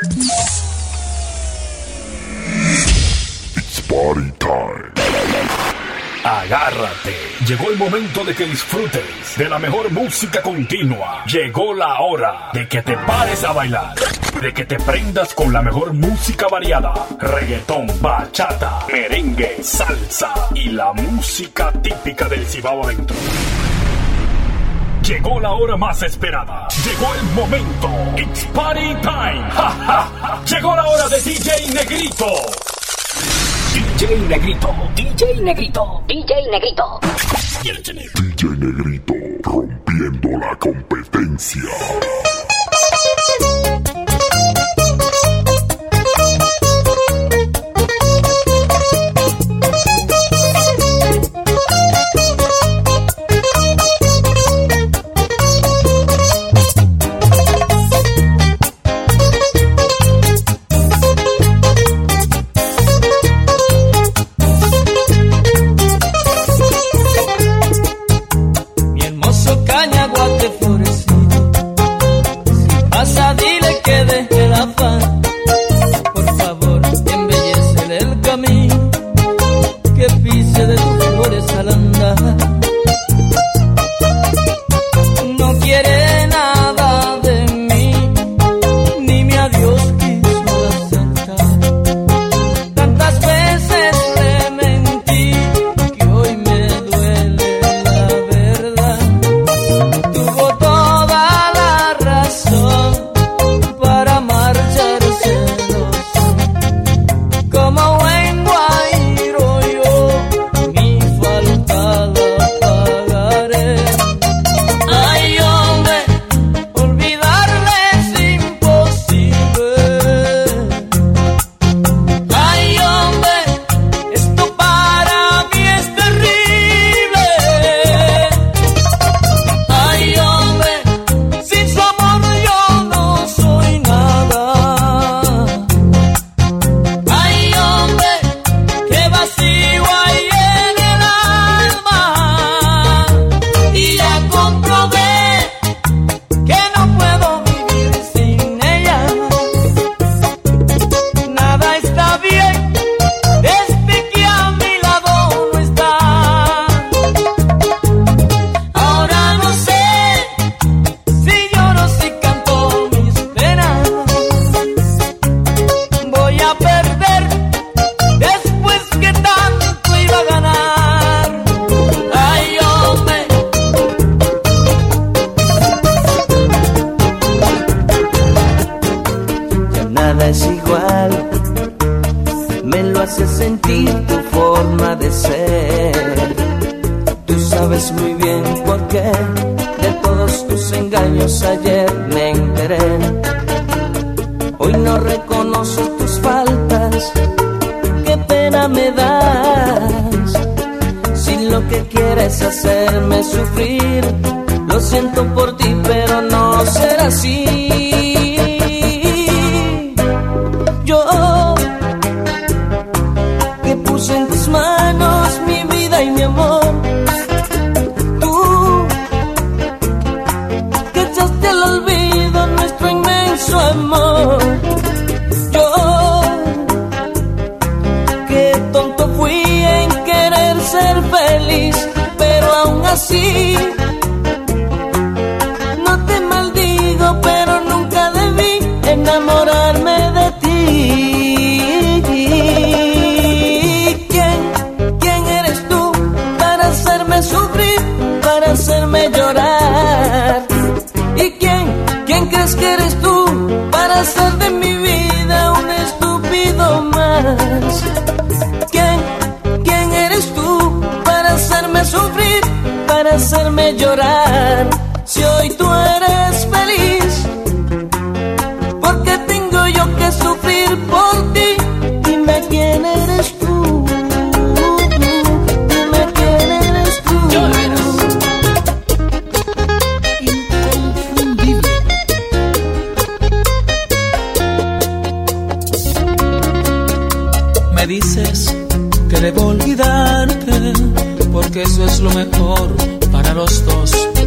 It's party time. Agárrate, llegó el momento de que disfrutes de la mejor música continua. Llegó la hora de que te pares a bailar, de que te prendas con la mejor música variada: reggaetón, bachata, merengue, salsa y la música típica del Cibao adentro. Llegó la hora más esperada. Llegó el momento. It's party time. ¡Ja, ja, ja! Llegó la hora de DJ Negrito. DJ Negrito, DJ Negrito, DJ Negrito. DJ Negrito, rompiendo la competencia.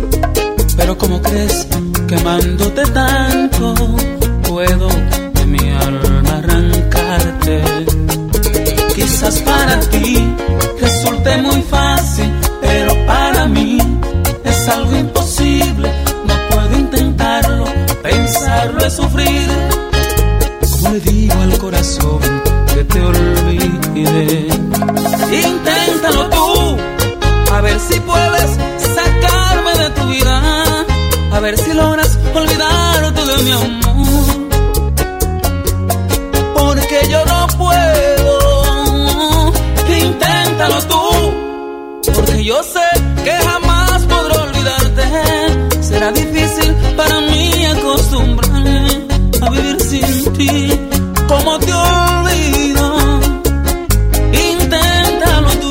Pero ¿cómo crees que amándote tanto puedo de mi le digo al corazón que te olvide. Inténtalo tú, a ver si puedes sacarme de tu vida, a ver si logras olvidarte de mi amor, porque yo no puedo. Inténtalo tú, porque yo sé que jamás podré olvidarte. Será difícil para mí acostumbrarme a vivir sin ti. ¿Cómo te olvido? Inténtalo tú.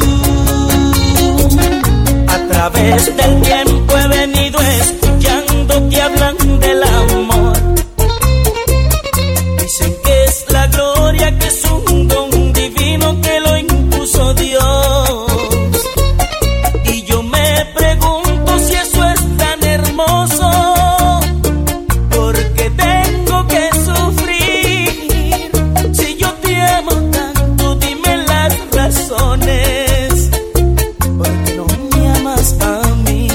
A través del tiempo he venido escuchando que hablan del amor. Dicen que es la gloria, que es un don divino que lo impuso Dios. Y yo me pregunto si eso es tan hermoso, porque tengo que sufrir. Si yo te amo tanto, dime las razones, porque no me amas a mí.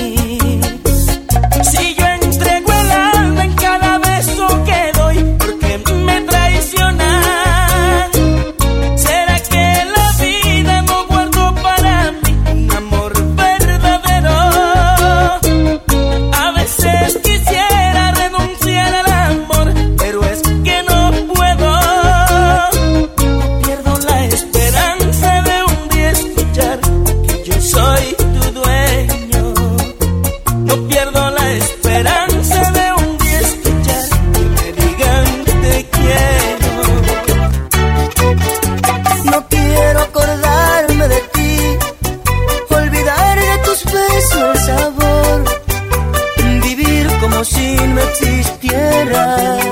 Si yo entrego el alma en cada beso que doy, porque me traicionan. ¿Será que la vida no guardó para mí un amor verdadero? A veces quisiera renunciar al amor, pero es que no puedo. Pierdo la esperanza de un día escuchar que yo soy tu dueño. No pierdo la esperanza de un día escuchar que me digan te quiero. No quiero acordarme de ti, olvidar de tus besos el sabor, vivir como si no existieras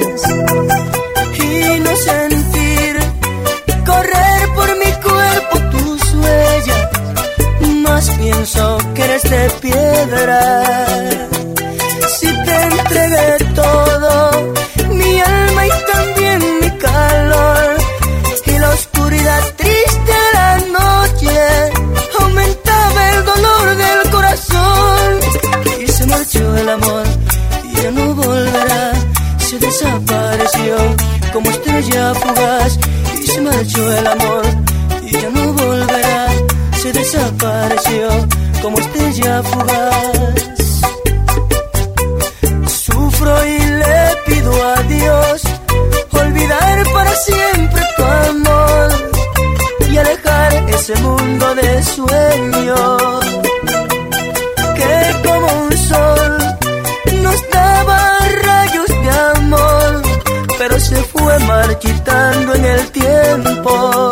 y no sentir correr por mi cuerpo tus huellas. Más pienso que eres de piedra. Si te entregué todo, mi alma y también mi calor, y la oscuridad triste de la noche aumentaba el dolor del corazón. Y se marchó el amor y ya no volverá, se desapareció como estrella fugaz. Y se marchó el amor y ya no volverá, se desapareció como estrella fugaz. Sufro y le pido a Dios olvidar para siempre tu amor y alejar ese mundo de sueños que como un sol nos daba rayos de amor, pero se fue marchitando en el tiempo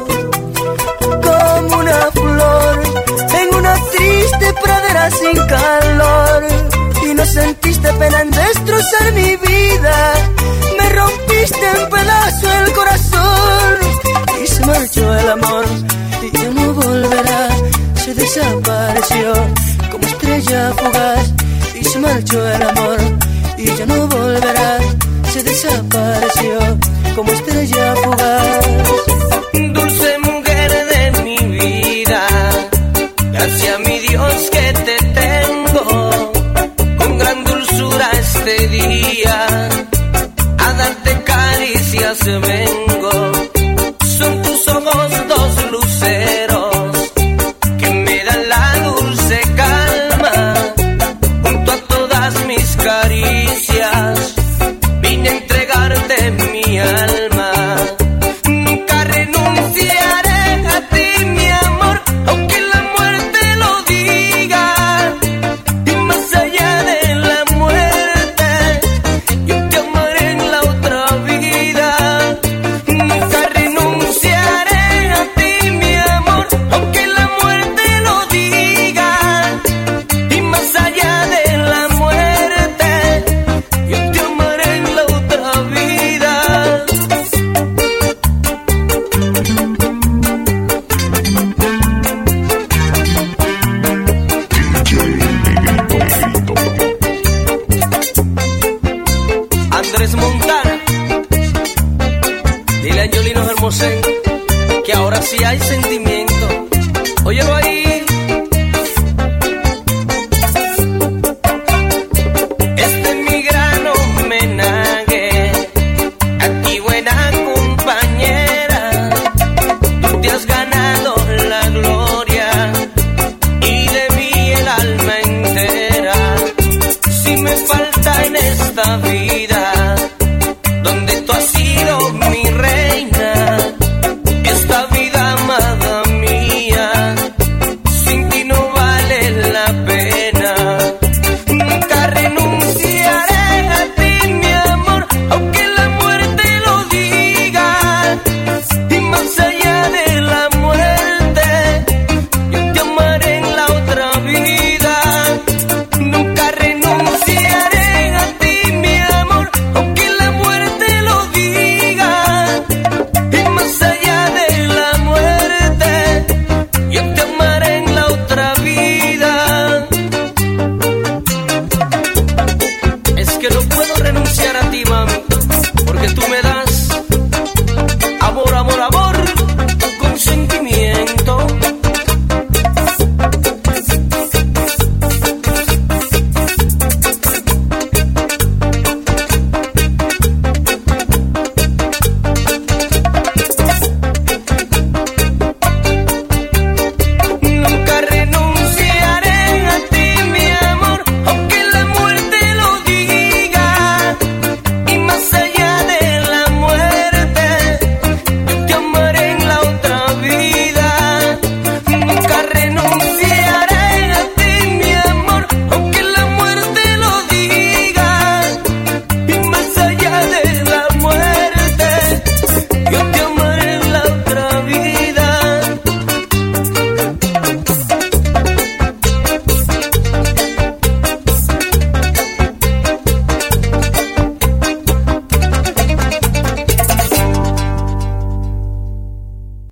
como una flor en una triste pradera sin calor. Y no sentiste pena en destrozar mi vida, me rompiste en pedazos el corazón. Y se marchó el amor y ya no volverá, se desapareció como estrella fugaz. Y se marchó el amor y ya no volverá, se desapareció como estrella fugaz. Dulce mujer de mi vida, gracias a mi Dios que te tengo. Con gran dulzura este día a darte caricias vengo. Son tus ojos dos luceros que me dan la dulce calma. Junto a todas mis caricias vine a entregarte mi alma. Nunca renunciaré a ti, mi amor, aunque la muerte lo diga. Y más allá de la muerte, yo te amaré en la otra vida. tú me das